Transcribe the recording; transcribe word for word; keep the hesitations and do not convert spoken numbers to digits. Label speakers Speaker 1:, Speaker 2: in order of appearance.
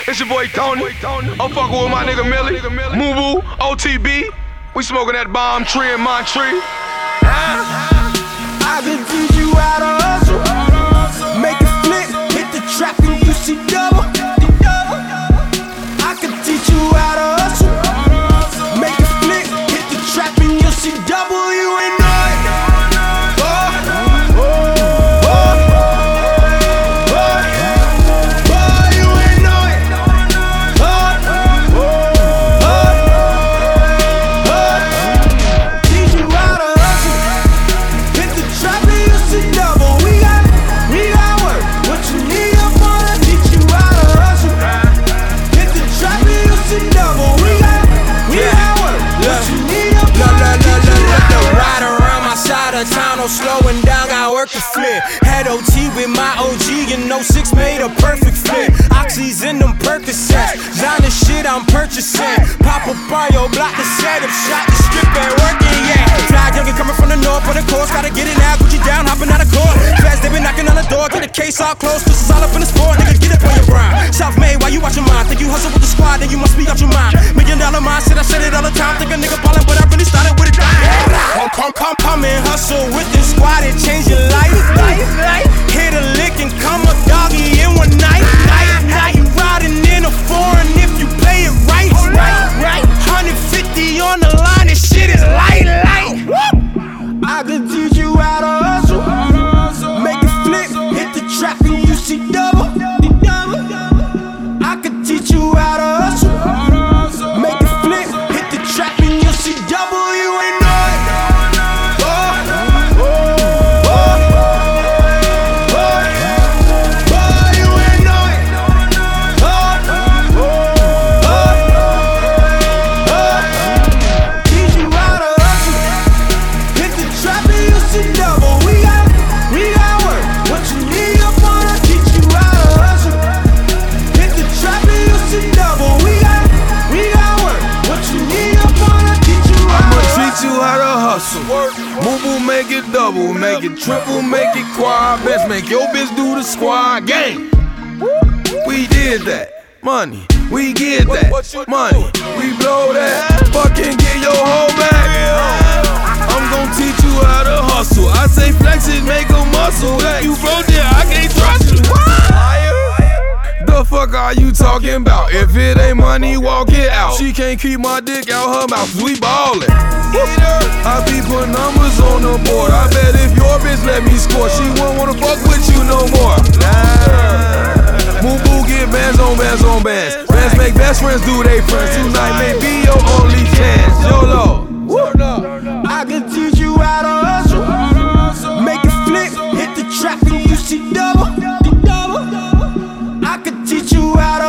Speaker 1: It's your boy Tony. I'm fucking with my nigga Millie. Mubu, O T B. We smoking that bomb tree in Montree.
Speaker 2: I can teach you how to hustle. Make it flip, hit the trap and you see double. I can teach you how to hustle. Make it flip, hit the trap and you see double. You ain't know it. Oh, oh, oh, oh, oh, you ain't know it. Oh, oh, oh, oh, teach you how to hustle. Hit the trap and you see double. We got, we got work. What you need up on us, teach you how to hustle. Hit the trap and you see double. We got, we got work. What you need up on us, teach you how to hustle.
Speaker 3: Ride around my side of town, no slowing down, got work to flip. Had O T with my O G, and no six made a perfect fit. Oxys in them Percocets, Zana shit I'm purchasing. Pop up on your block, the setup, shot the strip and working, yeah. Fly youngin' coming from the north, on the course, gotta get it now, Gucci down, hopping out of court. Fast, they been knocking on the door, get the case all closed, cause it's all up in the sport, nigga, get up on your grind. Self-made, why you watch your mind? Think you hustle with the squad, then you must be out your mind. Million dollar mindset, I said it all the time, think a nigga ballin', but I really started with it. Come, come, come, come and hustle with the squad and change your life. Hit a lick and come a doggy in one night. How you riding in a foreign if you play it right? Right, one fifty on the line, this shit is light, light.
Speaker 2: I can teach you how to hustle. Make it flip, hit the trap and you see double. I can teach you how to hustle. Make it flip, hit the trap and you see double. You ain't know it. Oh, oh, oh, oh, oh, you ain't know it. Oh, oh, oh, oh, teach you how to hustle. Hit the trap and you see double. We got, we got work. What you need up on us, teach you how to hustle. Hit the trap and you see double. We got, we got work. What you need up on us, teach you how
Speaker 1: I'ma
Speaker 2: to hustle.
Speaker 1: teach you how to hustle. Mubu, make it double, make it triple, make it quad. Best make your bitch do the squad game. We did that. Money, we get that. Money, we blow that. Fucking get your whole back. I'm gon' teach you how to hustle. I say flex it, make a muscle. If you broke there, I can't trust you. The fuck are you talking about? If it ain't money, walk it out. She can't keep my dick out her mouth, cause we ballin'. I be putting numbers on the board. I bet if your bitch let me score, she won't wanna fuck with you no more. Nah. Mubu get bands on bands on bands. Bands make best friends do they friends. Tonight may be your only chance. YOLO.
Speaker 2: I can teach you how to hustle. Make it flip, hit the trap and you see double. I can teach you how to